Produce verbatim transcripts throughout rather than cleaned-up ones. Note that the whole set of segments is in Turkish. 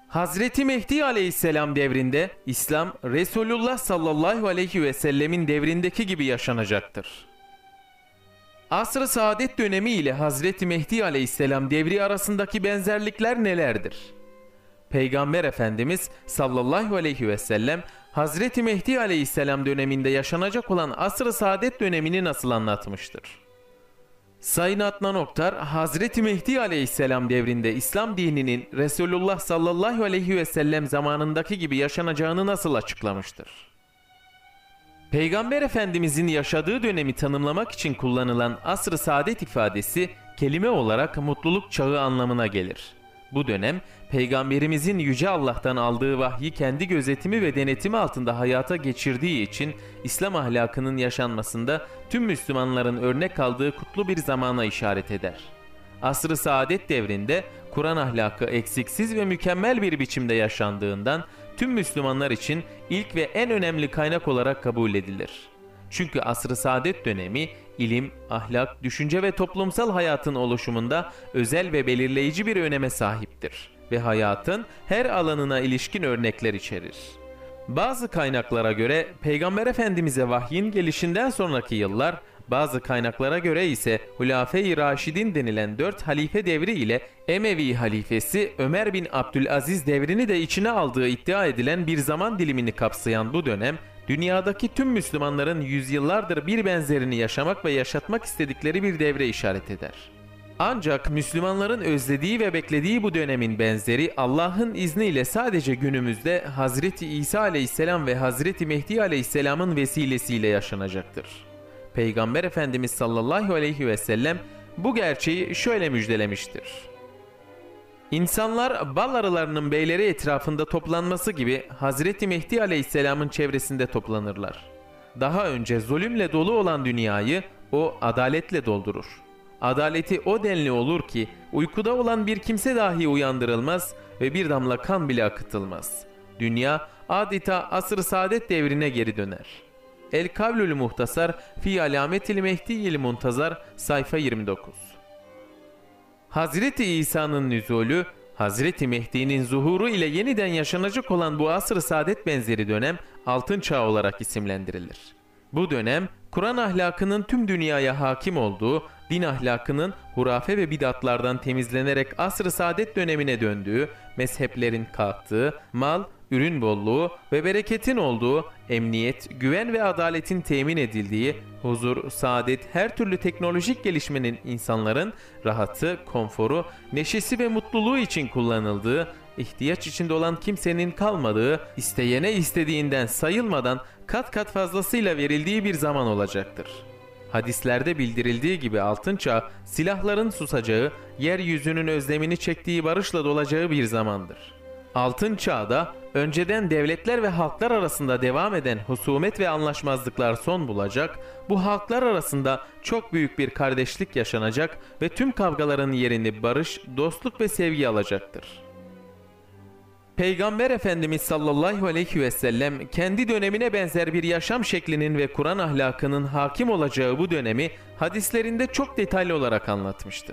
Hazreti Mehdi Aleyhisselam devrinde İslam Resulullah sallallahu aleyhi ve sellemin devrindeki gibi yaşanacaktır. Asr-ı Saadet dönemi ile Hazreti Mehdi Aleyhisselam devri arasındaki benzerlikler nelerdir? Peygamber Efendimiz sallallahu aleyhi ve sellem Hazreti Mehdi Aleyhisselam döneminde yaşanacak olan Asr-ı Saadet dönemini nasıl anlatmıştır? Sayın Adnan Oktar, Hazreti Mehdi Aleyhisselam devrinde İslam dininin Resulullah sallallahu aleyhi ve sellem zamanındaki gibi yaşanacağını nasıl açıklamıştır? Peygamber Efendimizin yaşadığı dönemi tanımlamak için kullanılan Asr-ı Saadet ifadesi kelime olarak mutluluk çağı anlamına gelir. Bu dönem, Peygamberimizin Yüce Allah'tan aldığı vahyi kendi gözetimi ve denetimi altında hayata geçirdiği için İslam ahlakının yaşanmasında tüm Müslümanların örnek aldığı kutlu bir zamana işaret eder. Asr-ı Saadet devrinde Kur'an ahlakı eksiksiz ve mükemmel bir biçimde yaşandığından tüm Müslümanlar için ilk ve en önemli kaynak olarak kabul edilir. Çünkü Asr-ı Saadet dönemi ilim, ahlak, düşünce ve toplumsal hayatın oluşumunda özel ve belirleyici bir öneme sahiptir ve hayatın her alanına ilişkin örnekler içerir. Bazı kaynaklara göre Peygamber Efendimiz'e vahyin gelişinden sonraki yıllar, bazı kaynaklara göre ise Hulafe-i Raşidin denilen dört halife devri ile Emevi halifesi Ömer bin Abdülaziz devrini de içine aldığı iddia edilen bir zaman dilimini kapsayan bu dönem, dünyadaki tüm Müslümanların yüzyıllardır bir benzerini yaşamak ve yaşatmak istedikleri bir devre işaret eder. Ancak Müslümanların özlediği ve beklediği bu dönemin benzeri Allah'ın izniyle sadece günümüzde Hazreti İsa Aleyhisselam ve Hazreti Mehdi Aleyhisselam'ın vesilesiyle yaşanacaktır. Peygamber Efendimiz sallallahu aleyhi ve sellem bu gerçeği şöyle müjdelemiştir. İnsanlar bal arılarının beyleri etrafında toplanması gibi Hazreti Mehdi Aleyhisselam'ın çevresinde toplanırlar. Daha önce zulümle dolu olan dünyayı o adaletle doldurur. Adaleti o denli olur ki uykuda olan bir kimse dahi uyandırılmaz ve bir damla kan bile akıtılmaz. Dünya adeta asr-ı saadet devrine geri döner. El Kavlül Muhtasar fi Alametil Mehdi'il Muntazar sayfa yirmi dokuz. Hazreti İsa'nın nüzulü, Hazreti Mehdi'nin zuhuru ile yeniden yaşanacak olan bu asr-ı saadet benzeri dönem altın çağ olarak isimlendirilir. Bu dönem Kur'an ahlakının tüm dünyaya hakim olduğu, din ahlakının hurafe ve bidatlardan temizlenerek asr-ı saadet dönemine döndüğü, mezheplerin kalktığı, mal, ürün bolluğu ve bereketin olduğu, emniyet, güven ve adaletin temin edildiği, huzur, saadet, her türlü teknolojik gelişmenin insanların rahatı, konforu, neşesi ve mutluluğu için kullanıldığı, ihtiyaç içinde olan kimsenin kalmadığı, isteyene istediğinden sayılmadan kat kat fazlasıyla verildiği bir zaman olacaktır. Hadislerde bildirildiği gibi altın çağ, silahların susacağı, yeryüzünün özlemini çektiği barışla dolacağı bir zamandır. Altın çağda önceden devletler ve halklar arasında devam eden husumet ve anlaşmazlıklar son bulacak, bu halklar arasında çok büyük bir kardeşlik yaşanacak ve tüm kavgaların yerini barış, dostluk ve sevgi alacaktır. Peygamber Efendimiz sallallahu aleyhi ve sellem kendi dönemine benzer bir yaşam şeklinin ve Kur'an ahlakının hakim olacağı bu dönemi hadislerinde çok detaylı olarak anlatmıştır.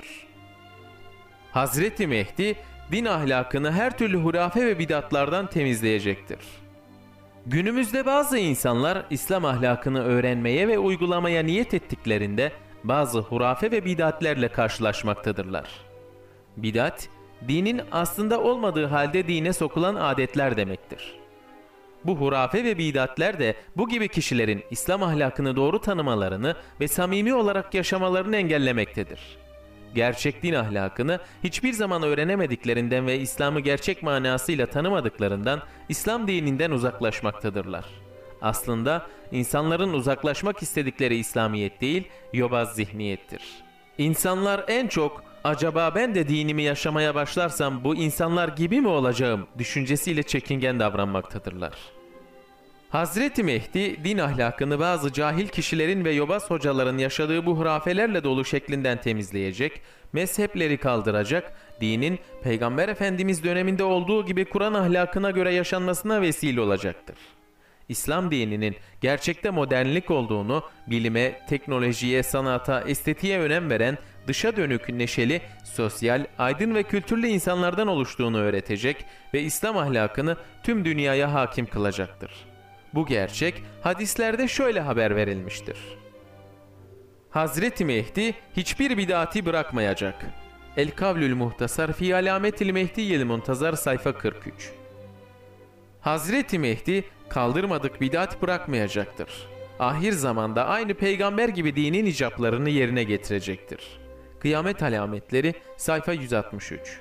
Hazreti Mehdi din ahlakını her türlü hurafe ve bidatlardan temizleyecektir. Günümüzde bazı insanlar İslam ahlakını öğrenmeye ve uygulamaya niyet ettiklerinde bazı hurafe ve bidatlerle karşılaşmaktadırlar. Bidat, dinin aslında olmadığı halde dine sokulan adetler demektir. Bu hurafe ve bidatler de bu gibi kişilerin İslam ahlakını doğru tanımalarını ve samimi olarak yaşamalarını engellemektedir. Gerçek din ahlakını hiçbir zaman öğrenemediklerinden ve İslam'ı gerçek manasıyla tanımadıklarından İslam dininden uzaklaşmaktadırlar. Aslında insanların uzaklaşmak istedikleri İslamiyet değil, yobaz zihniyettir. İnsanlar en çok acaba ben de dinimi yaşamaya başlarsam bu insanlar gibi mi olacağım düşüncesiyle çekingen davranmaktadırlar. Hazreti Mehdi din ahlakını bazı cahil kişilerin ve yobaz hocaların yaşadığı bu hurafelerle dolu şeklinden temizleyecek, mezhepleri kaldıracak, dinin Peygamber Efendimiz döneminde olduğu gibi Kur'an ahlakına göre yaşanmasına vesile olacaktır. İslam dininin gerçekte modernlik olduğunu, bilime, teknolojiye, sanata, estetiğe önem veren, dışa dönük, neşeli, sosyal, aydın ve kültürlü insanlardan oluştuğunu öğretecek ve İslam ahlakını tüm dünyaya hakim kılacaktır. Bu gerçek hadislerde şöyle haber verilmiştir. Hazreti Mehdi hiçbir bid'ati bırakmayacak. El Kavlül Muhtasar fi Alametil Mehdiyil Muntazar sayfa kırk üç. Hazreti Mehdi kaldırmadık bid'at bırakmayacaktır. Ahir zamanda aynı peygamber gibi dinin icaplarını yerine getirecektir. Kıyamet Alametleri sayfa yüz altmış üç.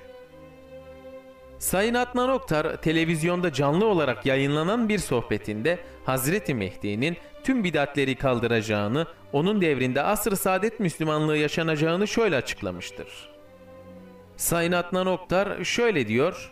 Sayın Adnan Oktar televizyonda canlı olarak yayınlanan bir sohbetinde Hazreti Mehdi'nin tüm bid'atleri kaldıracağını, onun devrinde asr-ı saadet Müslümanlığı yaşanacağını şöyle açıklamıştır. Sayın Adnan Oktar şöyle diyor: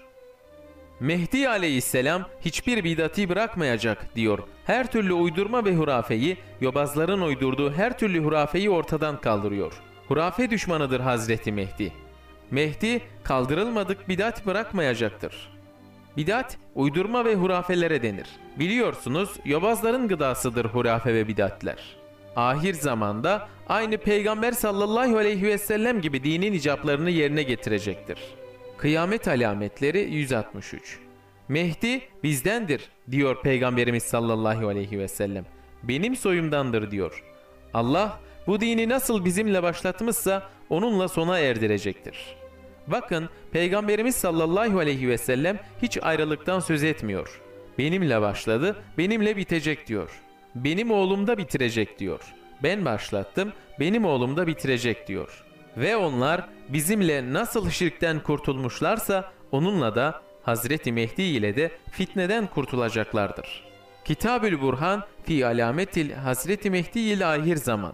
Mehdi aleyhisselam hiçbir bid'ati bırakmayacak diyor. Her türlü uydurma ve hurafeyi, yobazların uydurduğu her türlü hurafeyi ortadan kaldırıyor. Hurafe düşmanıdır Hazreti Mehdi. Mehdi kaldırılmadık bid'at bırakmayacaktır. Bid'at, uydurma ve hurafelere denir. Biliyorsunuz yobazların gıdasıdır hurafe ve bid'atler. Ahir zamanda aynı Peygamber sallallahu aleyhi ve sellem gibi dinin icaplarını yerine getirecektir. Kıyamet Alametleri yüz altmış üç. Mehdi bizdendir diyor Peygamberimiz sallallahu aleyhi ve sellem. Benim soyumdandır diyor. Allah bu dini nasıl bizimle başlatmışsa onunla sona erdirecektir. Bakın Peygamberimiz sallallahu aleyhi ve sellem hiç ayrılıktan söz etmiyor. Benimle başladı, benimle bitecek diyor. Benim oğlum da bitirecek diyor. Ben başlattım, benim oğlum da bitirecek diyor. Ve onlar bizimle nasıl şirkten kurtulmuşlarsa onunla da Hazreti Mehdi ile de fitneden kurtulacaklardır. Kitab-ül Burhan fi alametil Hazreti Mehdi ile ahir zaman.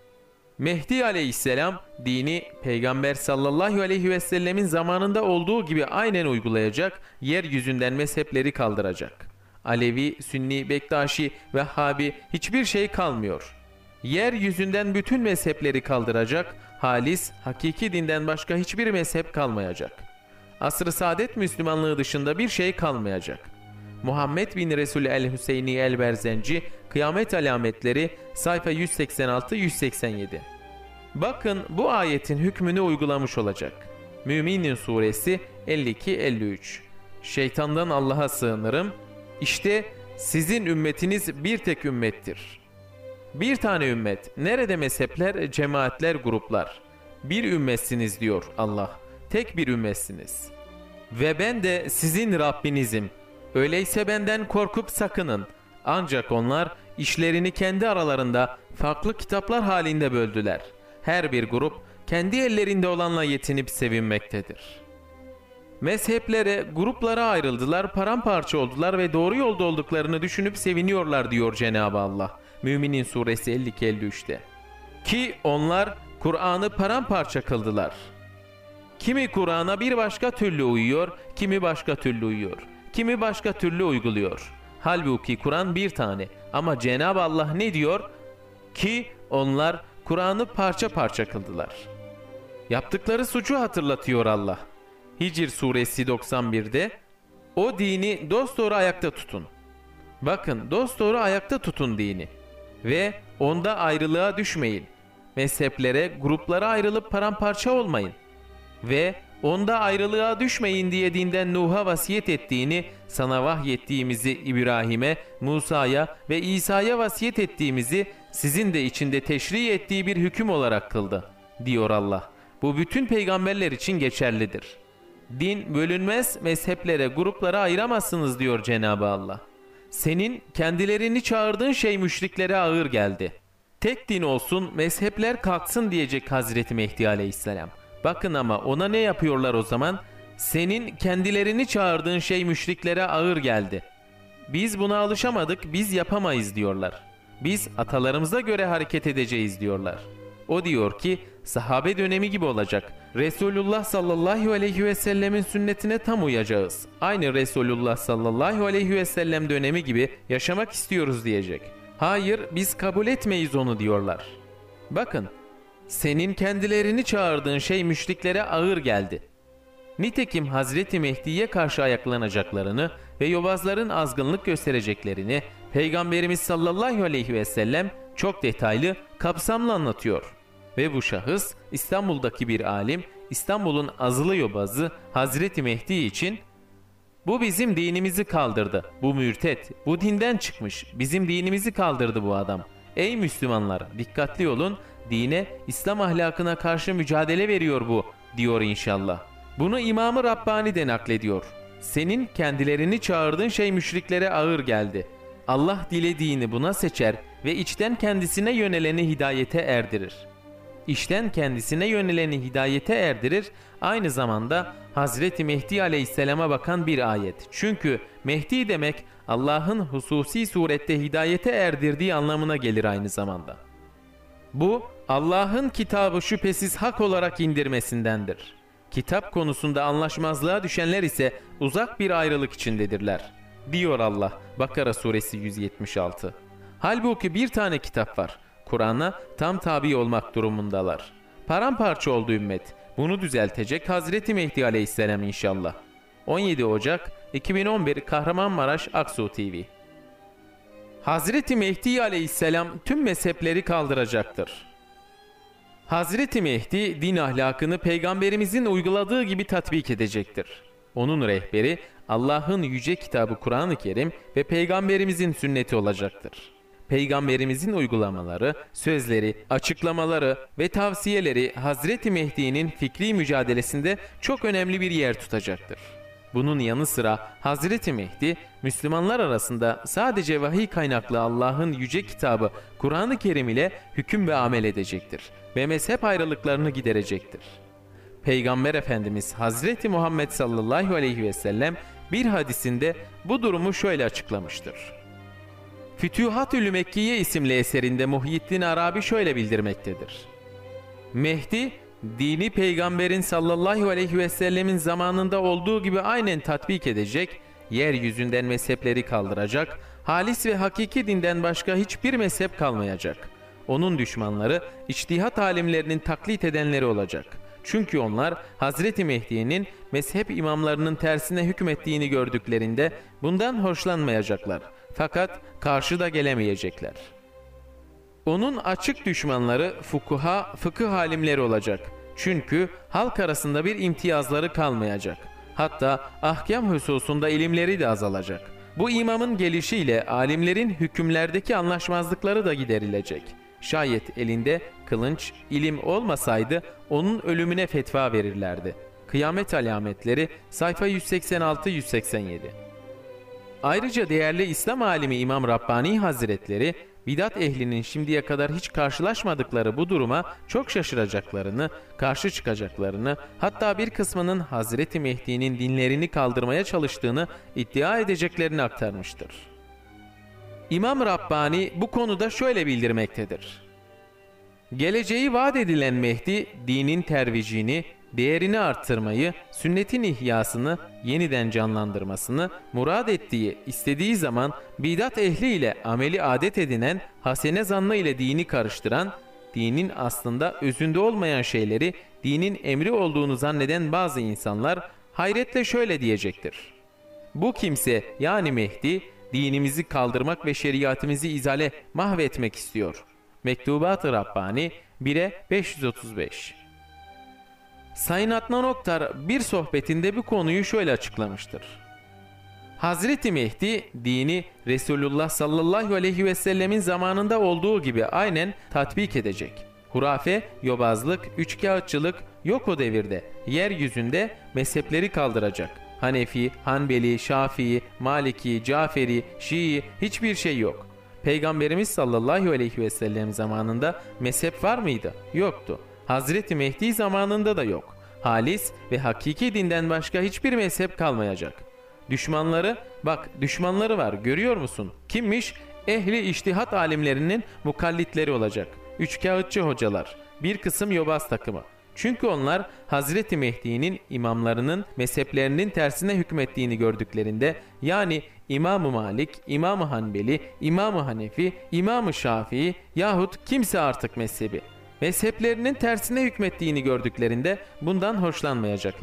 Mehdi aleyhisselam dini Peygamber sallallahu aleyhi ve sellemin zamanında olduğu gibi aynen uygulayacak, yeryüzünden mezhepleri kaldıracak. Alevi, Sünni, Bektaşi, Vehhabi hiçbir şey kalmıyor. Yeryüzünden bütün mezhepleri kaldıracak, halis, hakiki dinden başka hiçbir mezhep kalmayacak. Asr-ı saadet Müslümanlığı dışında bir şey kalmayacak. Muhammed bin Resul el-Hüseyni el-Berzenci, Kıyamet Alametleri sayfa yüz seksen altı yüz seksen yedi. Bakın bu ayetin hükmünü uygulamış olacak. Müminin suresi elli iki elli üç. Şeytandan Allah'a sığınırım. İşte sizin ümmetiniz bir tek ümmettir. Bir tane ümmet. Nerede mezhepler, cemaatler, gruplar? Bir ümmetsiniz diyor Allah. Tek bir ümmetsiniz. Ve ben de sizin Rabbinizim. Öyleyse benden korkup sakının. Ancak onlar işlerini kendi aralarında farklı kitaplar halinde böldüler. Her bir grup kendi ellerinde olanla yetinip sevinmektedir. Mezheplere, gruplara ayrıldılar, paramparça oldular ve doğru yolda olduklarını düşünüp seviniyorlar diyor Cenab-ı Allah. Müminin suresi elli iki elli üçte. Ki onlar Kur'an'ı paramparça kıldılar. Kimi Kur'an'a bir başka türlü uyuyor, kimi başka türlü uyuyor, kimi başka türlü uyguluyor. Halbuki Kur'an bir tane ama Cenab-ı Allah ne diyor? Ki onlar Kur'an'ı parça parça kıldılar. Yaptıkları suçu hatırlatıyor Allah. Hicr suresi doksan birde o dini dosdoğru ayakta tutun. Bakın dosdoğru ayakta tutun dini. Ve onda ayrılığa düşmeyin. Mezheplere, gruplara ayrılıp paramparça olmayın. Ve onda ayrılığa düşmeyin diye dinden Nuh'a vasiyet ettiğini, sana vahyettiğimizi İbrahim'e, Musa'ya ve İsa'ya vasiyet ettiğimizi sizin de içinde teşri ettiği bir hüküm olarak kıldı, diyor Allah. Bu bütün peygamberler için geçerlidir. Din bölünmez, mezheplere, gruplara ayıramazsınız diyor Cenab-ı Allah. Senin kendilerini çağırdığın şey müşriklere ağır geldi. Tek din olsun, mezhepler kalksın diyecek Hazreti Mehdi aleyhisselam. Bakın ama ona ne yapıyorlar o zaman? Senin kendilerini çağırdığın şey müşriklere ağır geldi. Biz buna alışamadık, biz yapamayız diyorlar. Biz atalarımıza göre hareket edeceğiz diyorlar. O diyor ki sahabe dönemi gibi olacak. Resulullah sallallahu aleyhi ve sellemin sünnetine tam uyacağız. Aynı Resulullah sallallahu aleyhi ve sellem dönemi gibi yaşamak istiyoruz diyecek. Hayır biz kabul etmeyiz onu diyorlar. Bakın senin kendilerini çağırdığın şey müşriklere ağır geldi. Nitekim Hazreti Mehdi'ye karşı ayaklanacaklarını ve yobazların azgınlık göstereceklerini, Peygamberimiz sallallahu aleyhi ve sellem çok detaylı, kapsamlı anlatıyor. Ve bu şahıs İstanbul'daki bir alim, İstanbul'un azılı yobazı Hazreti Mehdi için "Bu bizim dinimizi kaldırdı. Bu mürtet. Bu dinden çıkmış. Bizim dinimizi kaldırdı bu adam. Ey Müslümanlar, dikkatli olun. Dine, İslam ahlakına karşı mücadele veriyor bu," diyor inşallah. Bunu İmam-ı Rabbani de naklediyor. "Senin kendilerini çağırdığın şey müşriklere ağır geldi. Allah dilediğini buna seçer ve içten kendisine yöneleni hidayete erdirir." İçten kendisine yöneleni hidayete erdirir, aynı zamanda Hazreti Mehdi Aleyhisselam'a bakan bir ayet. Çünkü Mehdi demek Allah'ın hususi surette hidayete erdirdiği anlamına gelir aynı zamanda. Bu, Allah'ın kitabı şüphesiz hak olarak indirmesindendir. Kitap konusunda anlaşmazlığa düşenler ise uzak bir ayrılık içindedirler, diyor Allah Bakara suresi yüz yetmiş altı. Halbuki bir tane kitap var. Kur'an'a tam tabi olmak durumundalar. Paramparça oldu ümmet. Bunu düzeltecek Hazreti Mehdi Aleyhisselam inşallah. on yedi Ocak iki bin on bir Kahramanmaraş Aksu T V. Hazreti Mehdi Aleyhisselam tüm mezhepleri kaldıracaktır. Hazreti Mehdi din ahlakını peygamberimizin uyguladığı gibi tatbik edecektir. Onun rehberi Allah'ın yüce kitabı Kur'an-ı Kerim ve peygamberimizin sünneti olacaktır. Peygamberimizin uygulamaları, sözleri, açıklamaları ve tavsiyeleri Hazreti Mehdi'nin fikri mücadelesinde çok önemli bir yer tutacaktır. Bunun yanı sıra Hazreti Mehdi, Müslümanlar arasında sadece vahiy kaynaklı Allah'ın yüce kitabı Kur'an-ı Kerim ile hüküm ve amel edecektir ve mezhep ayrılıklarını giderecektir. Peygamber Efendimiz Hazreti Muhammed sallallahu aleyhi ve sellem bir hadisinde bu durumu şöyle açıklamıştır. Fütühat-ül Mekkiye isimli eserinde Muhyiddin Arabi şöyle bildirmektedir. Mehdi, dini peygamberin sallallahu aleyhi ve sellemin zamanında olduğu gibi aynen tatbik edecek, yeryüzünden mezhepleri kaldıracak, halis ve hakiki dinden başka hiçbir mezhep kalmayacak. Onun düşmanları, içtihat alimlerinin taklit edenleri olacak. Çünkü onlar Hazreti Mehdi'nin mezhep imamlarının tersine hükmettiğini gördüklerinde bundan hoşlanmayacaklar. Fakat karşı da gelemeyecekler. Onun açık düşmanları fukuha, fıkıh alimleri olacak. Çünkü halk arasında bir imtiyazları kalmayacak. Hatta ahkam hususunda ilimleri de azalacak. Bu imamın gelişiyle alimlerin hükümlerdeki anlaşmazlıkları da giderilecek. Şayet elinde kılınç, ilim olmasaydı onun ölümüne fetva verirlerdi. Kıyamet alametleri sayfa yüz seksen altı yüz seksen yedi. Ayrıca değerli İslam alimi İmam Rabbani Hazretleri, bidat ehlinin şimdiye kadar hiç karşılaşmadıkları bu duruma çok şaşıracaklarını, karşı çıkacaklarını, hatta bir kısmının Hazreti Mehdi'nin dinlerini kaldırmaya çalıştığını iddia edeceklerini aktarmıştır. İmam Rabbani bu konuda şöyle bildirmektedir. Geleceği vaat edilen Mehdi, dinin tervicini, değerini arttırmayı, sünnetin ihyasını, yeniden canlandırmasını, murad ettiği, istediği zaman bidat ehli ile ameli adet edinen, hasene zannı ile dini karıştıran, dinin aslında özünde olmayan şeyleri dinin emri olduğunu zanneden bazı insanlar hayretle şöyle diyecektir. Bu kimse yani Mehdi, dinimizi kaldırmak ve şeriatimizi izale, mahvetmek istiyor. Mektubat-ı Rabbani bire beş yüz otuz beş. Sayın Adnan Oktar bir sohbetinde bu konuyu şöyle açıklamıştır. Hazreti Mehdi dini Resulullah sallallahu aleyhi ve sellemin zamanında olduğu gibi aynen tatbik edecek. Hurafe, yobazlık, üçkağıtçılık yok o devirde. Yeryüzünde mezhepleri kaldıracak. Hanefi, Hanbeli, Şafii, Maliki, Caferi, Şii hiçbir şey yok. Peygamberimiz sallallahu aleyhi ve sellem zamanında mezhep var mıydı? Yoktu. Hazreti Mehdi zamanında da yok. Halis ve hakiki dinden başka hiçbir mezhep kalmayacak. Düşmanları, bak düşmanları var görüyor musun? Kimmiş? Ehli içtihat alimlerinin mukallitleri olacak. Üçkağıtçı hocalar, bir kısım yobaz takımı. Çünkü onlar Hazreti Mehdi'nin imamlarının mezheplerinin tersine hükmettiğini gördüklerinde yani İmam-ı Malik, İmam-ı Hanbeli, İmam-ı Hanefi, İmam-ı Şafii yahut kimse artık mezhebi mezheplerinin tersine hükmettiğini gördüklerinde bundan hoşlanmayacaklar.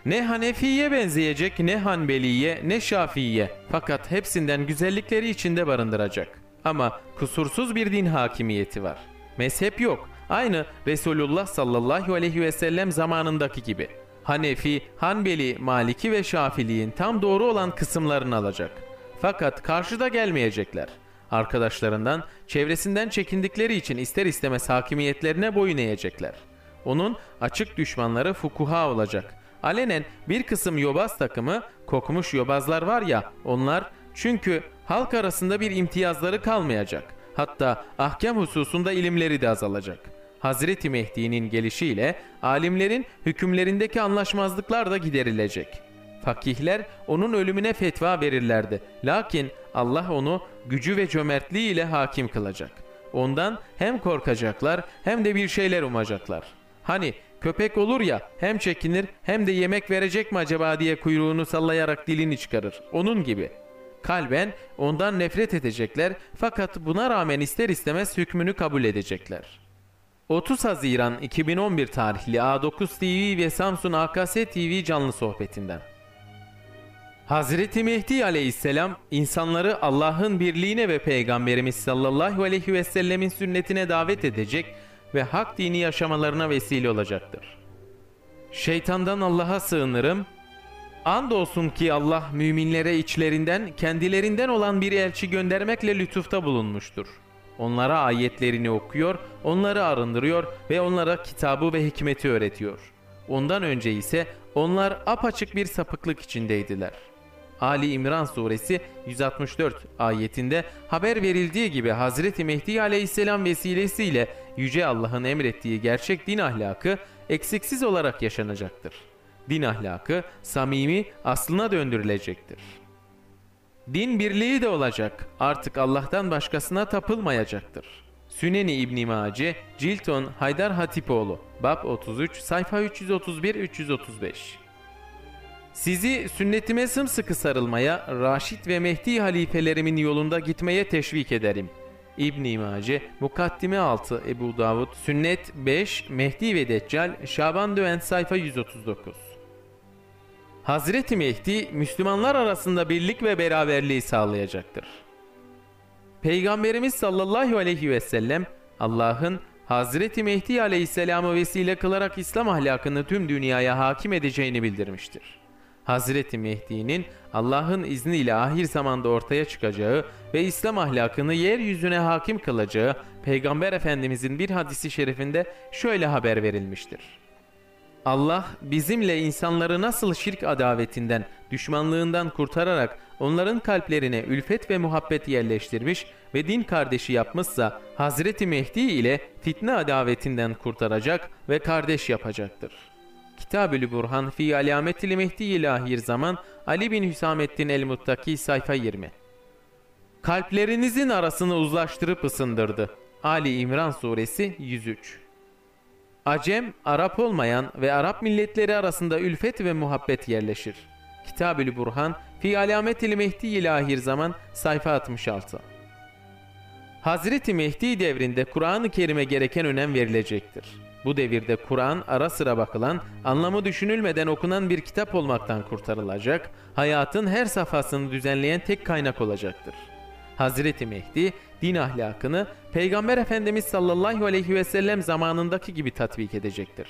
Ne Hanefi'ye benzeyecek, ne Hanbeli'ye, ne Şafii'ye. Fakat hepsinden güzellikleri içinde barındıracak. Ama kusursuz bir din hakimiyeti var. Mezhep yok. Aynı Resulullah sallallahu aleyhi ve sellem zamanındaki gibi. Hanefi, Hanbeli, Maliki ve Şafiliğin tam doğru olan kısımlarını alacak. Fakat karşıda gelmeyecekler. Arkadaşlarından, çevresinden çekindikleri için ister istemez hakimiyetlerine boyun eğecekler. Onun açık düşmanları fukuha olacak. Alenen bir kısım yobaz takımı, kokmuş yobazlar var ya, onlar, çünkü halk arasında bir imtiyazları kalmayacak. Hatta ahkam hususunda ilimleri de azalacak. Hazreti Mehdi'nin gelişiyle alimlerin hükümlerindeki anlaşmazlıklar da giderilecek. Fakihler onun ölümüne fetva verirlerdi. Lakin Allah onu gücü ve cömertliği ile hakim kılacak. Ondan hem korkacaklar hem de bir şeyler umacaklar. Hani köpek olur ya, hem çekinir hem de yemek verecek mi acaba diye kuyruğunu sallayarak dilini çıkarır. Onun gibi. Kalben ondan nefret edecekler, fakat buna rağmen ister istemez hükmünü kabul edecekler. otuz Haziran iki bin on bir tarihli A dokuz T V ve Samsun A K S T V canlı sohbetinden. Hazreti Mehdi aleyhisselam insanları Allah'ın birliğine ve Peygamberimiz sallallahu aleyhi ve sellemin sünnetine davet edecek ve hak dini yaşamalarına vesile olacaktır. Şeytandan Allah'a sığınırım. Andolsun ki Allah müminlere içlerinden, kendilerinden olan bir elçi göndermekle lütufta bulunmuştur. Onlara ayetlerini okuyor, onları arındırıyor ve onlara kitabı ve hikmeti öğretiyor. Ondan önce ise onlar apaçık bir sapıklık içindeydiler. Ali İmran suresi yüz altmış dört ayetinde haber verildiği gibi Hazreti Mehdi aleyhisselam vesilesiyle Yüce Allah'ın emrettiği gerçek din ahlakı eksiksiz olarak yaşanacaktır. Din ahlakı samimi aslına döndürülecektir. Din birliği de olacak. Artık Allah'tan başkasına tapılmayacaktır. Süneni İbn Mace, Cilt on, Haydar Hatipoğlu, Bab otuz üç, sayfa üç yüz otuz bir üç yüz otuz beş. Sizi sünnetime sımsıkı sarılmaya, Raşid ve Mehdi halifelerimin yolunda gitmeye teşvik ederim. İbn Mace, Mukaddime altı, Ebu Davud, Sünnet beş, Mehdi ve Deccal, Şaban Döven, sayfa yüz otuz dokuz. Hazreti Mehdi, Müslümanlar arasında birlik ve beraberliği sağlayacaktır. Peygamberimiz sallallahu aleyhi ve sellem, Allah'ın Hazreti Mehdi aleyhisselamı vesile kılarak İslam ahlakını tüm dünyaya hakim edeceğini bildirmiştir. Hazreti Mehdi'nin Allah'ın izniyle ahir zamanda ortaya çıkacağı ve İslam ahlakını yeryüzüne hakim kılacağı Peygamber Efendimizin bir hadisi şerifinde şöyle haber verilmiştir. Allah bizimle insanları nasıl şirk adavetinden, düşmanlığından kurtararak onların kalplerine ülfet ve muhabbet yerleştirmiş ve din kardeşi yapmışsa Hazreti Mehdi ile fitne adavetinden kurtaracak ve kardeş yapacaktır. Kitab-ül Burhan fi alametil Mehdi ilahir zaman Ali bin Hüsamettin el-Muttaki sayfa yirmi. Kalplerinizin arasını uzlaştırıp ısındırdı. Ali İmran suresi yüz üç. Acem, Arap olmayan ve Arap milletleri arasında ülfet ve muhabbet yerleşir. Kitab-ül Burhan fi alametil Mehdi ilahir zaman sayfa altmış altı. Hazreti Mehdi devrinde Kur'an-ı Kerim'e gereken önem verilecektir. Bu devirde Kur'an ara sıra bakılan, anlamı düşünülmeden okunan bir kitap olmaktan kurtarılacak, hayatın her safhasını düzenleyen tek kaynak olacaktır. Hazreti Mehdi, din ahlakını Peygamber Efendimiz sallallahu aleyhi ve sellem zamanındaki gibi tatbik edecektir.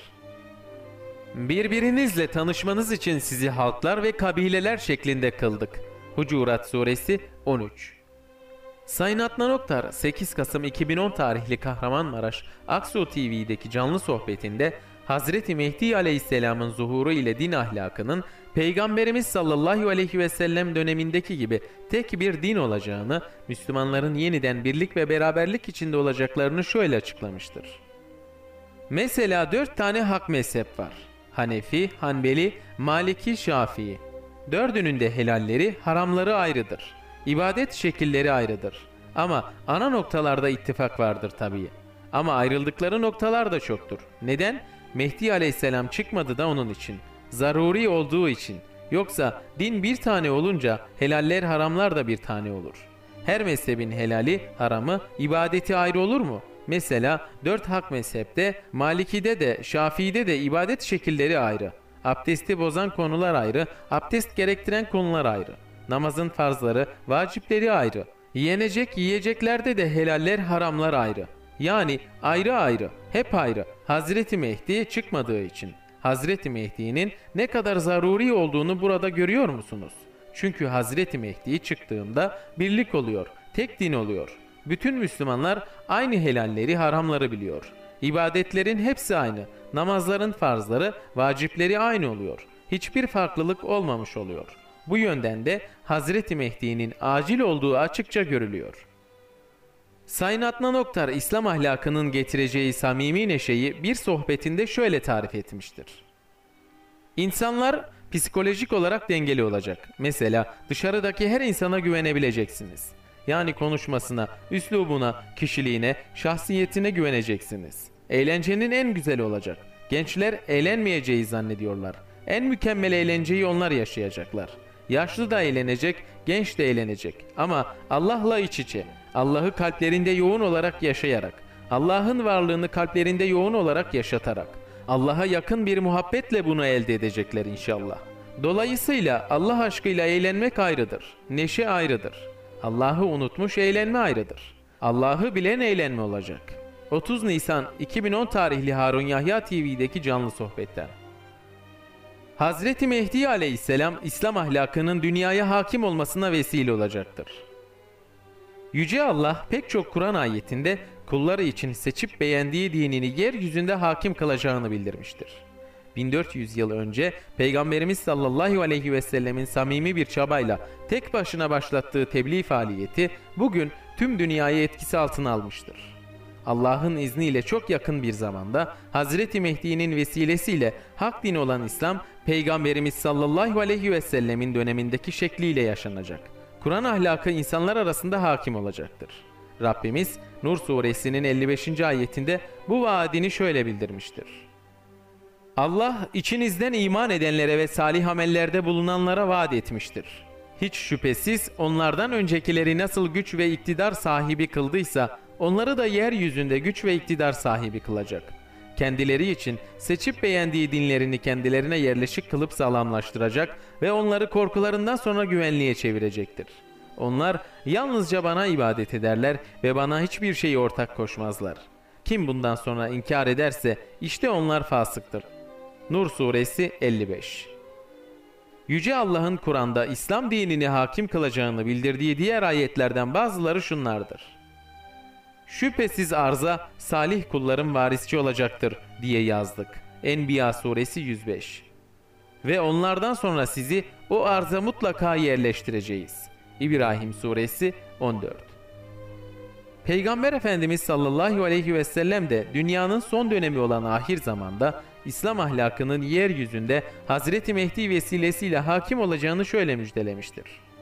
Birbirinizle tanışmanız için sizi halklar ve kabileler şeklinde kıldık. Hucurat suresi on üç. Sayın Adnan Oktar, sekiz Kasım iki bin on tarihli Kahramanmaraş Aksu T V'deki canlı sohbetinde Hazreti Mehdi Aleyhisselam'ın zuhuru ile din ahlakının Peygamberimiz sallallahu aleyhi ve sellem dönemindeki gibi tek bir din olacağını, Müslümanların yeniden birlik ve beraberlik içinde olacaklarını şöyle açıklamıştır. Mesela dört tane hak mezhep var. Hanefi, Hanbeli, Maliki, Şafii. Dördünün de helalleri, haramları ayrıdır. İbadet şekilleri ayrıdır. Ama ana noktalarda ittifak vardır tabii. Ama ayrıldıkları noktalar da çoktur. Neden? Mehdi Aleyhisselam çıkmadı da onun için. Zaruri olduğu için. Yoksa din bir tane olunca helaller haramlar da bir tane olur. Her mezhebin helali, haramı, ibadeti ayrı olur mu? Mesela dört hak mezhepte, Maliki'de de, Şafii'de de ibadet şekilleri ayrı. Abdesti bozan konular ayrı, abdest gerektiren konular ayrı. Namazın farzları, vacipleri ayrı. Yenecek yiyeceklerde de helaller, haramlar ayrı. Yani ayrı ayrı, hep ayrı. Hazreti Mehdi çıkmadığı için. Hazreti Mehdi'nin ne kadar zaruri olduğunu burada görüyor musunuz? Çünkü Hazreti Mehdi çıktığında birlik oluyor, tek din oluyor. Bütün Müslümanlar aynı helalleri, haramları biliyor. İbadetlerin hepsi aynı. Namazların farzları, vacipleri aynı oluyor. Hiçbir farklılık olmamış oluyor. Bu yönden de Hazreti Mehdi'nin acil olduğu açıkça görülüyor. Sayın Adnan Oktar, İslam ahlakının getireceği samimi neşeyi bir sohbetinde şöyle tarif etmiştir. İnsanlar psikolojik olarak dengeli olacak. Mesela dışarıdaki her insana güvenebileceksiniz. Yani konuşmasına, üslubuna, kişiliğine, şahsiyetine güveneceksiniz. Eğlencenin en güzeli olacak. Gençler eğlenmeyeceği zannediyorlar. En mükemmel eğlenceyi onlar yaşayacaklar. Yaşlı da eğlenecek, genç de eğlenecek. Ama Allah'la iç içe, Allah'ı kalplerinde yoğun olarak yaşayarak, Allah'ın varlığını kalplerinde yoğun olarak yaşatarak, Allah'a yakın bir muhabbetle bunu elde edecekler inşallah. Dolayısıyla Allah aşkıyla eğlenmek ayrıdır, neşe ayrıdır. Allah'ı unutmuş eğlenme ayrıdır. Allah'ı bilen eğlenme olacak. otuz Nisan iki bin on tarihli Harun Yahya T V'deki canlı sohbetten. Hazreti Mehdi Aleyhisselam İslam ahlakının dünyaya hakim olmasına vesile olacaktır. Yüce Allah pek çok Kur'an ayetinde kulları için seçip beğendiği dinini yeryüzünde hakim kılacağını bildirmiştir. bin dört yüz yıl önce Peygamberimiz sallallahu aleyhi ve sellemin samimi bir çabayla tek başına başlattığı tebliğ faaliyeti bugün tüm dünyayı etkisi altına almıştır. Allah'ın izniyle çok yakın bir zamanda Hazreti Mehdi'nin vesilesiyle hak din olan İslam, Peygamberimiz sallallahu aleyhi ve sellemin dönemindeki şekliyle yaşanacak. Kur'an ahlakı insanlar arasında hakim olacaktır. Rabbimiz Nur suresinin elli beşinci ayetinde bu vaadini şöyle bildirmiştir. Allah içinizden iman edenlere ve salih amellerde bulunanlara vaat etmiştir. Hiç şüphesiz onlardan öncekileri nasıl güç ve iktidar sahibi kıldıysa onları da yeryüzünde güç ve iktidar sahibi kılacak. Kendileri için seçip beğendiği dinlerini kendilerine yerleşik kılıp sağlamlaştıracak ve onları korkularından sonra güvenliğe çevirecektir. Onlar yalnızca bana ibadet ederler ve bana hiçbir şeyi ortak koşmazlar. Kim bundan sonra inkar ederse işte onlar fasıktır. Nur suresi elli beş. Yüce Allah'ın Kur'an'da İslam dinini hakim kılacağını bildirdiği diğer ayetlerden bazıları şunlardır. Şüphesiz arza salih kulların varisçi olacaktır diye yazdık. Enbiya suresi yüz beş. Ve onlardan sonra sizi o arza mutlaka yerleştireceğiz. İbrahim suresi on dört. Peygamber Efendimiz sallallahu aleyhi ve sellem de dünyanın son dönemi olan ahir zamanda İslam ahlakının yeryüzünde Hazreti Mehdi vesilesiyle hakim olacağını şöyle müjdelemiştir.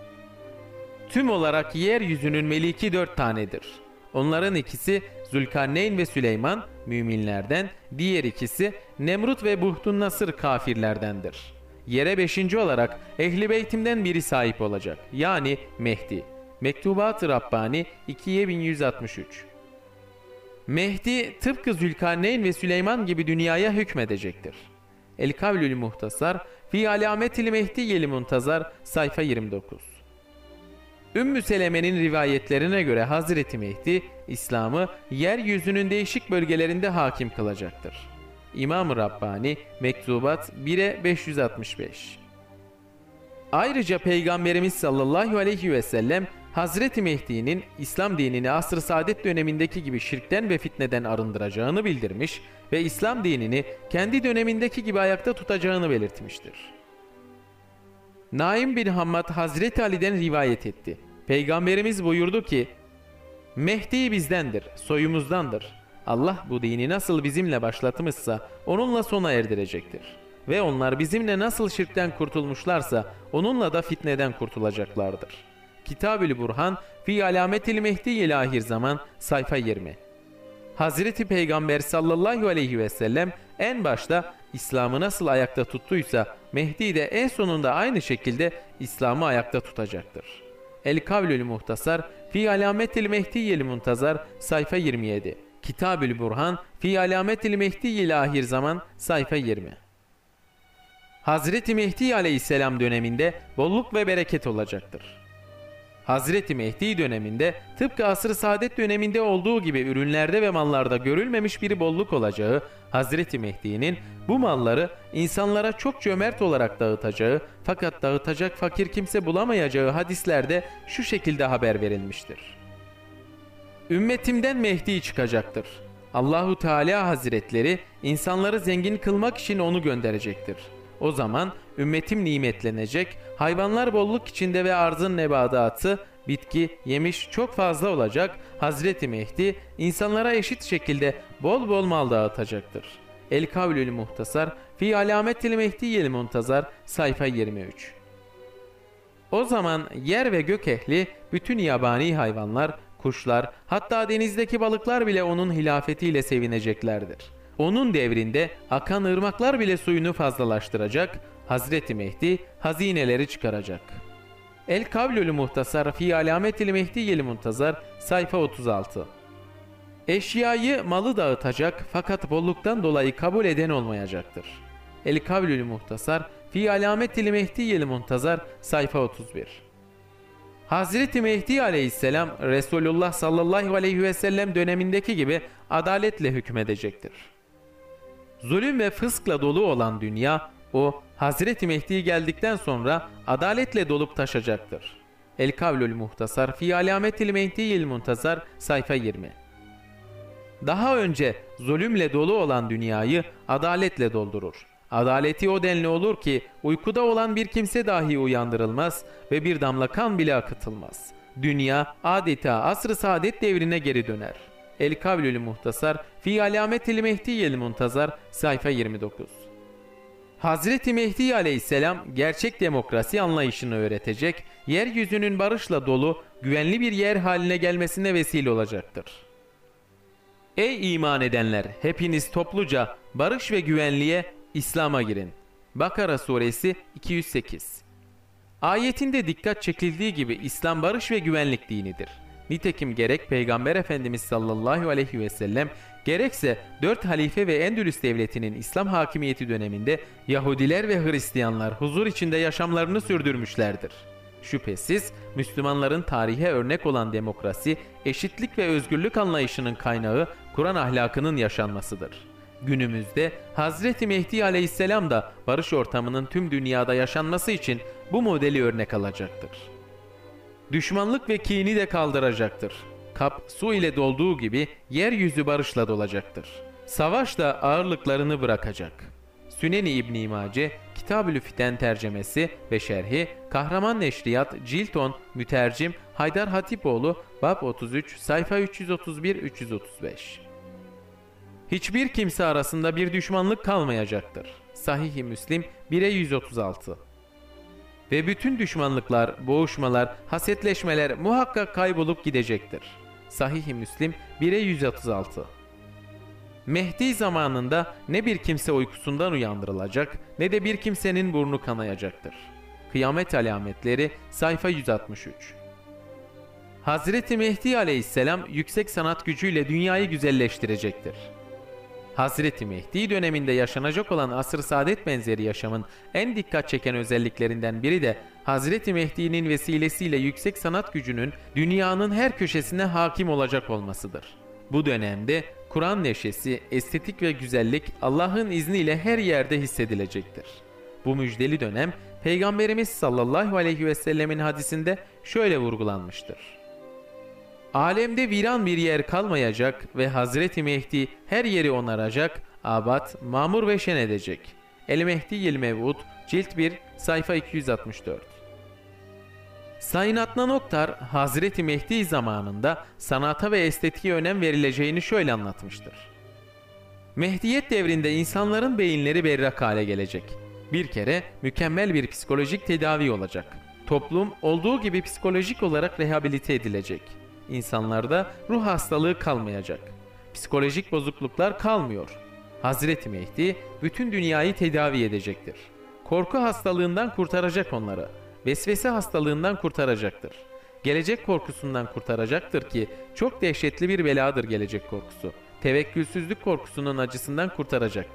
Tüm olarak yeryüzünün meliki dört tanedir. Onların ikisi Zülkarneyn ve Süleyman müminlerden, diğer ikisi Nemrut ve Buhtun Nasır kafirlerdendir. Yere beşinci olarak Ehl-i Beytim'den biri sahip olacak, yani Mehdi. Mektubat-ı Rabbani iki bin yüz altmış üç. Mehdi tıpkı Zülkarneyn ve Süleyman gibi dünyaya hükmedecektir. El-Kavlül Muhtasar Fi Alametil Mehdiyel Muntazar sayfa yirmi dokuz. Ümmü Seleme'nin rivayetlerine göre Hazreti Mehdi, İslam'ı yeryüzünün değişik bölgelerinde hakim kılacaktır. İmam-ı Rabbani Mektubat bire beş yüz altmış beş. Ayrıca Peygamberimiz sallallahu aleyhi ve sellem Hazreti Mehdi'nin İslam dinini asr-ı saadet dönemindeki gibi şirkten ve fitneden arındıracağını bildirmiş ve İslam dinini kendi dönemindeki gibi ayakta tutacağını belirtmiştir. Naim bin Hammad Hazreti Ali'den rivayet etti. Peygamberimiz buyurdu ki, Mehdi bizdendir, soyumuzdandır. Allah bu dini nasıl bizimle başlatmışsa onunla sona erdirecektir. Ve onlar bizimle nasıl şirkten kurtulmuşlarsa onunla da fitneden kurtulacaklardır. Kitab-ül Burhan Fi Alametil Mehdiyel Ahir Zaman sayfa yirmi. Hazreti Peygamber sallallahu aleyhi ve sellem en başta İslam'ı nasıl ayakta tuttuysa Mehdi de en sonunda aynı şekilde İslam'ı ayakta tutacaktır. El-Kavlül Muhtasar Fi Alametil Mehdiyel Muntazar sayfa yirmi yedi. Kitab-ül Burhan Fi Alametil Mehdiyel Ahir Zaman sayfa yirmi. Hazreti Mehdi Aleyhisselam döneminde bolluk ve bereket olacaktır. Hazreti Mehdi döneminde tıpkı asr-ı saadet döneminde olduğu gibi ürünlerde ve mallarda görülmemiş bir bolluk olacağı, Hazreti Mehdi'nin bu malları insanlara çok cömert olarak dağıtacağı fakat dağıtacak fakir kimse bulamayacağı hadislerde şu şekilde haber verilmiştir. Ümmetimden Mehdi çıkacaktır. Allahu Teala Hazretleri insanları zengin kılmak için onu gönderecektir. O zaman ümmetim nimetlenecek, hayvanlar bolluk içinde ve arzın nebadatı, bitki, yemiş çok fazla olacak. Hazreti Mehdi insanlara eşit şekilde bol bol mal dağıtacaktır. El Kavlül Muhtasar Fi Alametil Mehdiyel Muntazar sayfa yirmi üç. O zaman yer ve gök ehli, bütün yabani hayvanlar, kuşlar, hatta denizdeki balıklar bile onun hilafetiyle sevineceklerdir. Onun devrinde akan ırmaklar bile suyunu fazlalaştıracak, Hazreti Mehdi hazineleri çıkaracak. El Kavlül Muhtasar Fi Alametil Mehdiyel Muntazar sayfa otuz altı. Eşyayı, malı dağıtacak fakat bolluktan dolayı kabul eden olmayacaktır. El Kavlül Muhtasar Fi Alametil Mehdiyel Muntazar sayfa otuz bir. Hazreti Mehdi Aleyhisselam Resulullah sallallahu aleyhi ve sellem dönemindeki gibi adaletle hükmedecektir. Zulüm ve fıskla dolu olan dünya, o Hazreti Mehdi geldikten sonra adaletle dolup taşacaktır. El Kavlül Muhtasar Fi Alametil Mehdiyel Muntazar sayfa yirmi. Daha önce zulümle dolu olan dünyayı adaletle doldurur. Adaleti o denli olur ki uykuda olan bir kimse dahi uyandırılmaz ve bir damla kan bile akıtılmaz. Dünya adeta asr-ı saadet devrine geri döner. El Kavlül Muhtasar Fi Alametil Mehdiyel Muntazar sayfa yirmi dokuz. Hazreti Mehdi Aleyhisselam gerçek demokrasi anlayışını öğretecek, yeryüzünün barışla dolu, güvenli bir yer haline gelmesine vesile olacaktır. Ey iman edenler! Hepiniz topluca barış ve güvenliğe, İslam'a girin. Bakara suresi iki yüz sekiz. Ayetinde dikkat çekildiği gibi İslam barış ve güvenlik dinidir. Nitekim gerek Peygamber Efendimiz sallallahu aleyhi ve sellem gerekse dört halife ve Endülüs devletinin İslam hakimiyeti döneminde Yahudiler ve Hristiyanlar huzur içinde yaşamlarını sürdürmüşlerdir. Şüphesiz Müslümanların tarihe örnek olan demokrasi, eşitlik ve özgürlük anlayışının kaynağı Kur'an ahlakının yaşanmasıdır. Günümüzde Hazreti Mehdi Aleyhisselam da barış ortamının tüm dünyada yaşanması için bu modeli örnek alacaktır. Düşmanlık ve kini de kaldıracaktır. Kap su ile dolduğu gibi yeryüzü barışla dolacaktır. Savaş da ağırlıklarını bırakacak. Süneni İbn-i Mace, Kitab-ül Fiten tercemesi ve şerhi, Kahraman Neşriyat, Cilt on, Mütercim, Haydar Hatipoğlu, Bab otuz üç, sayfa üç yüz otuz bir üç yüz otuz beş. Hiçbir kimse arasında bir düşmanlık kalmayacaktır. Sahih-i Müslim bire yüz otuz altı. Ve bütün düşmanlıklar, boğuşmalar, hasetleşmeler muhakkak kaybolup gidecektir. Sahih-i Müslim bire yüz otuz altı. Mehdi zamanında ne bir kimse uykusundan uyandırılacak ne de bir kimsenin burnu kanayacaktır. Kıyamet alametleri sayfa yüz altmış üç. Hazreti Mehdi Aleyhisselam yüksek sanat gücüyle dünyayı güzelleştirecektir. Hazreti Mehdi döneminde yaşanacak olan asr-ı saadet benzeri yaşamın en dikkat çeken özelliklerinden biri de Hazreti Mehdi'nin vesilesiyle yüksek sanat gücünün dünyanın her köşesine hakim olacak olmasıdır. Bu dönemde Kur'an neşesi, estetik ve güzellik Allah'ın izniyle her yerde hissedilecektir. Bu müjdeli dönem Peygamberimiz sallallahu aleyhi ve sellemin hadisinde şöyle vurgulanmıştır. Alemde viran bir yer kalmayacak ve Hazreti Mehdi her yeri onaracak, abat, mamur ve şen edecek. El-Mehdiyel Mev'ud, Cilt bir, sayfa iki yüz altmış dört. Sayın Adnan Oktar, Hazreti Mehdi zamanında sanata ve estetiğe önem verileceğini şöyle anlatmıştır. Mehdiyet devrinde insanların beyinleri berrak hale gelecek. Bir kere mükemmel bir psikolojik tedavi olacak. Toplum olduğu gibi psikolojik olarak rehabilite edilecek. İnsanlarda ruh hastalığı kalmayacak. Psikolojik bozukluklar kalmıyor. Hazreti Mehdi bütün dünyayı tedavi edecektir. Korku hastalığından kurtaracak onları. Vesvese hastalığından kurtaracaktır. Gelecek korkusundan kurtaracaktır ki çok dehşetli bir beladır gelecek korkusu. Tevekkülsüzlük korkusunun acısından kurtaracaktır.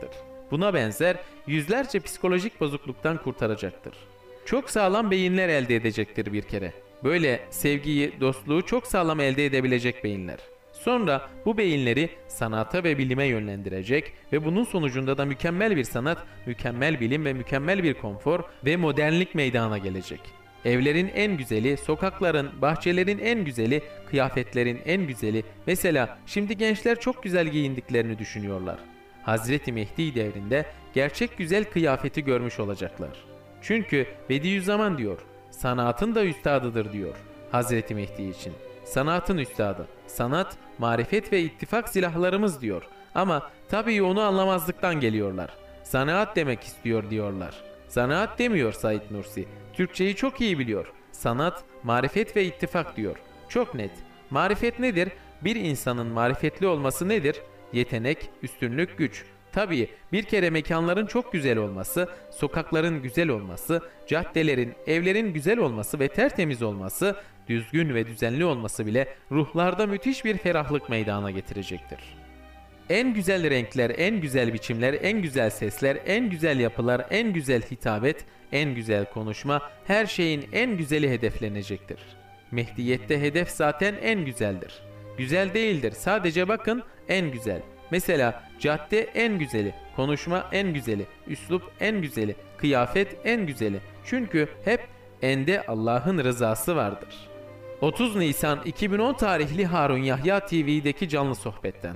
Buna benzer yüzlerce psikolojik bozukluktan kurtaracaktır. Çok sağlam beyinler elde edecektir bir kere. Böyle sevgiyi, dostluğu çok sağlam elde edebilecek beyinler. Sonra bu beyinleri sanata ve bilime yönlendirecek ve bunun sonucunda da mükemmel bir sanat, mükemmel bilim ve mükemmel bir konfor ve modernlik meydana gelecek. Evlerin en güzeli, sokakların, bahçelerin en güzeli, kıyafetlerin en güzeli. Mesela şimdi gençler çok güzel giyindiklerini düşünüyorlar. Hazreti Mehdi devrinde gerçek güzel kıyafeti görmüş olacaklar. Çünkü Bediüzzaman diyor, sanatın da üstadıdır diyor Hazreti Mehdi için. Sanatın üstadı, sanat, marifet ve ittifak silahlarımız diyor. Ama tabii onu anlamazlıktan geliyorlar. Sanat demek istiyor diyorlar. Sanat demiyor Said Nursi. Türkçeyi çok iyi biliyor. Sanat, marifet ve ittifak diyor. Çok net. Marifet nedir? Bir insanın marifetli olması nedir? Yetenek, üstünlük, güç. Tabii bir kere mekanların çok güzel olması, sokakların güzel olması, caddelerin, evlerin güzel olması ve tertemiz olması, düzgün ve düzenli olması bile ruhlarda müthiş bir ferahlık meydana getirecektir. En güzel renkler, en güzel biçimler, en güzel sesler, en güzel yapılar, en güzel hitabet, en güzel konuşma, her şeyin en güzeli hedeflenecektir. Mehdiyette hedef zaten en güzeldir. Güzel değildir, sadece bakın en güzel. Mesela cadde en güzeli, konuşma en güzeli, üslup en güzeli, kıyafet en güzeli. Çünkü hep ende Allah'ın rızası vardır. otuz Nisan iki bin on tarihli Harun Yahya T V'deki canlı sohbetten.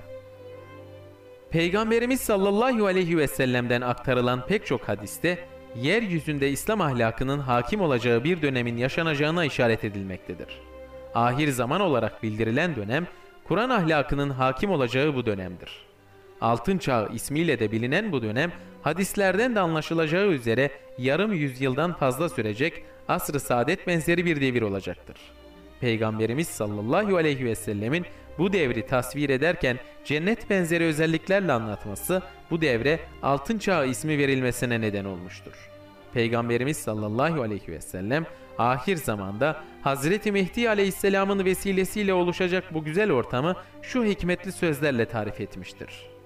Peygamberimiz sallallahu aleyhi ve sellem'den aktarılan pek çok hadiste yeryüzünde İslam ahlakının hakim olacağı bir dönemin yaşanacağına işaret edilmektedir. Ahir zaman olarak bildirilen dönem, Kur'an ahlakının hakim olacağı bu dönemdir. Altın Çağı ismiyle de bilinen bu dönem, hadislerden de anlaşılacağı üzere yarım yüzyıldan fazla sürecek asr-ı saadet benzeri bir devir olacaktır. Peygamberimiz sallallahu aleyhi ve sellemin bu devri tasvir ederken cennet benzeri özelliklerle anlatması bu devre Altın Çağı ismi verilmesine neden olmuştur. Peygamberimiz sallallahu aleyhi ve sellem ahir zamanda Hazreti Mehdi aleyhisselamın vesilesiyle oluşacak bu güzel ortamı şu hikmetli sözlerle tarif etmiştir.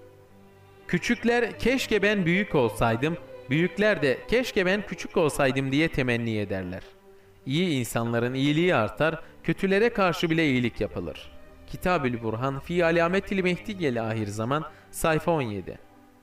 Küçükler keşke ben büyük olsaydım, büyükler de keşke ben küçük olsaydım diye temenni ederler. İyi insanların iyiliği artar, kötülere karşı bile iyilik yapılır. Kitab-ül Burhan fi alametil Mehdiyel ahir zaman sayfa on yedi.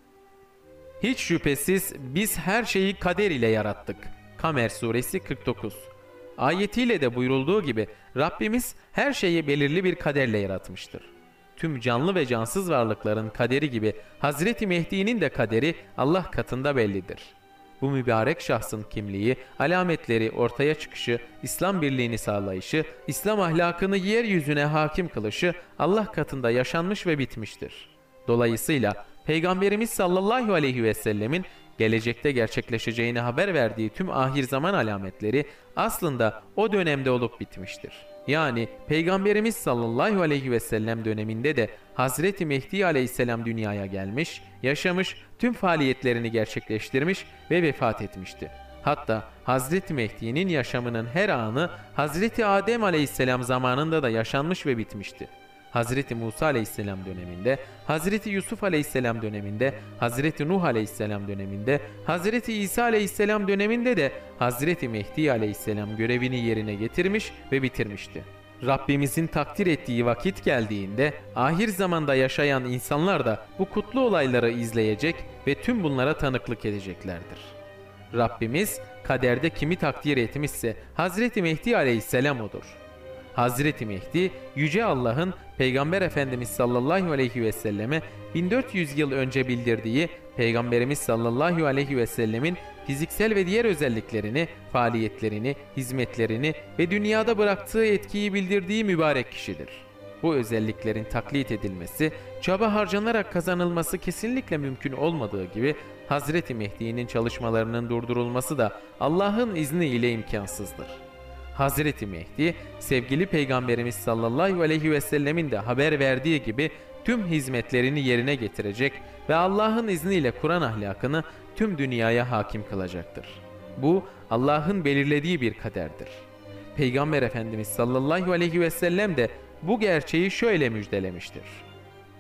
Hiç şüphesiz biz her şeyi kader ile yarattık. Kamer suresi kırk dokuz. Ayetiyle de buyurulduğu gibi Rabbimiz her şeyi belirli bir kaderle yaratmıştır. Tüm canlı ve cansız varlıkların kaderi gibi Hazreti Mehdi'nin de kaderi Allah katında bellidir. Bu mübarek şahsın kimliği, alametleri, ortaya çıkışı, İslam birliğini sağlayışı, İslam ahlakını yeryüzüne hakim kılışı Allah katında yaşanmış ve bitmiştir. Dolayısıyla Peygamberimiz sallallahu aleyhi ve sellemin gelecekte gerçekleşeceğini haber verdiği tüm ahir zaman alametleri aslında o dönemde olup bitmiştir. Yani Peygamberimiz sallallahu aleyhi ve sellem döneminde de Hazreti Mehdi aleyhisselam dünyaya gelmiş, yaşamış, tüm faaliyetlerini gerçekleştirmiş ve vefat etmişti. Hatta Hazreti Mehdi'nin yaşamının her anı Hazreti Adem aleyhisselam zamanında da yaşanmış ve bitmişti. Hazreti Musa aleyhisselam döneminde, Hazreti Yusuf aleyhisselam döneminde, Hazreti Nuh aleyhisselam döneminde, Hazreti İsa aleyhisselam döneminde de Hazreti Mehdi aleyhisselam görevini yerine getirmiş ve bitirmişti. Rabbimizin takdir ettiği vakit geldiğinde ahir zamanda yaşayan insanlar da bu kutlu olayları izleyecek ve tüm bunlara tanıklık edeceklerdir. Rabbimiz kaderde kimi takdir etmişse Hazreti Mehdi aleyhisselam odur. Hazreti Mehdi, Yüce Allah'ın Peygamber Efendimiz sallallahu aleyhi ve selleme bin dört yüz yıl önce bildirdiği Peygamberimiz sallallahu aleyhi ve sellemin fiziksel ve diğer özelliklerini, faaliyetlerini, hizmetlerini ve dünyada bıraktığı etkiyi bildirdiği mübarek kişidir. Bu özelliklerin taklit edilmesi, çaba harcanarak kazanılması kesinlikle mümkün olmadığı gibi Hazreti Mehdi'nin çalışmalarının durdurulması da Allah'ın izni ile imkansızdır. Hazreti Mehdi, sevgili Peygamberimiz sallallahu aleyhi ve sellemin de haber verdiği gibi tüm hizmetlerini yerine getirecek ve Allah'ın izniyle Kur'an ahlakını tüm dünyaya hakim kılacaktır. Bu Allah'ın belirlediği bir kaderdir. Peygamber Efendimiz sallallahu aleyhi ve sellem de bu gerçeği şöyle müjdelemiştir.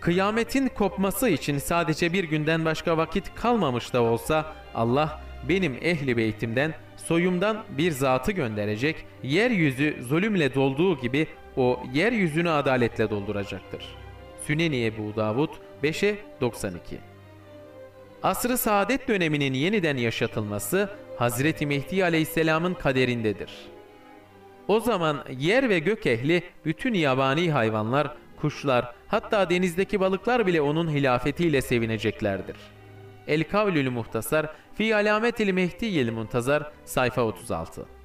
Kıyametin kopması için sadece bir günden başka vakit kalmamış da olsa Allah benim ehli beytimden, soyumdan bir zatı gönderecek, yeryüzü zulümle dolduğu gibi o yeryüzünü adaletle dolduracaktır. Süneni Ebu Davud beşe doksan iki. Asr-ı saadet döneminin yeniden yaşatılması Hazreti Mehdi Aleyhisselam'ın kaderindedir. O zaman yer ve gök ehli, bütün yabani hayvanlar, kuşlar, hatta denizdeki balıklar bile onun hilafetiyle sevineceklerdir. El Kavlül Muhtasar fi Alametil Mehdiyil Muntazar sayfa otuz altı.